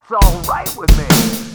It's alright with me.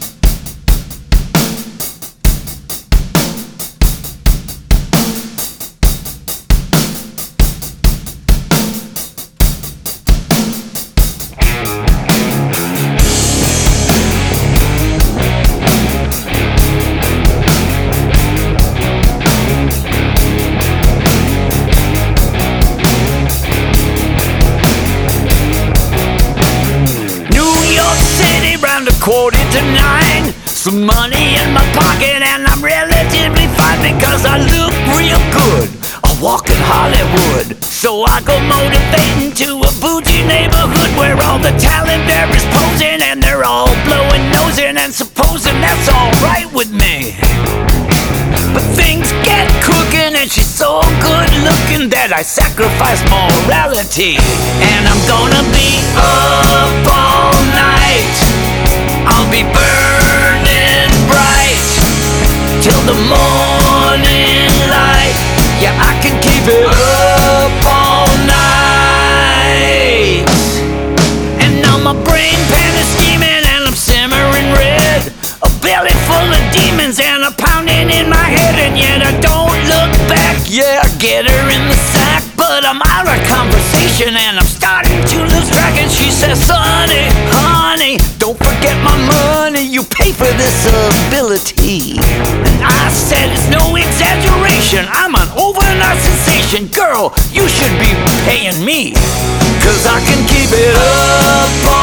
Around a 8:45, some money in my pocket, and I'm relatively fine because I look real good. I walk in Hollywood, so I go motivating to a bougie neighborhood where all the talent there is posing, and they're all blowing nosing and supposing that's alright with me. But things get cooking, and she's so good looking that I sacrifice morality, and I'm gonna be up all night. I'll be burning bright till the morning light. Yeah, I can keep it up all night. And now my brain pan is steaming and I'm simmering red. A belly full of demons and a pounding in my head, and yet I don't look back. Yeah, I get her in the sack, but I'm out of conversation and I'm starting to lose track. And she says, "Sonny, honey, don't forget my money, you pay for this ability." And I said, "It's no exaggeration, I'm an overnight sensation. Girl, you should be paying me, 'cause I can keep it up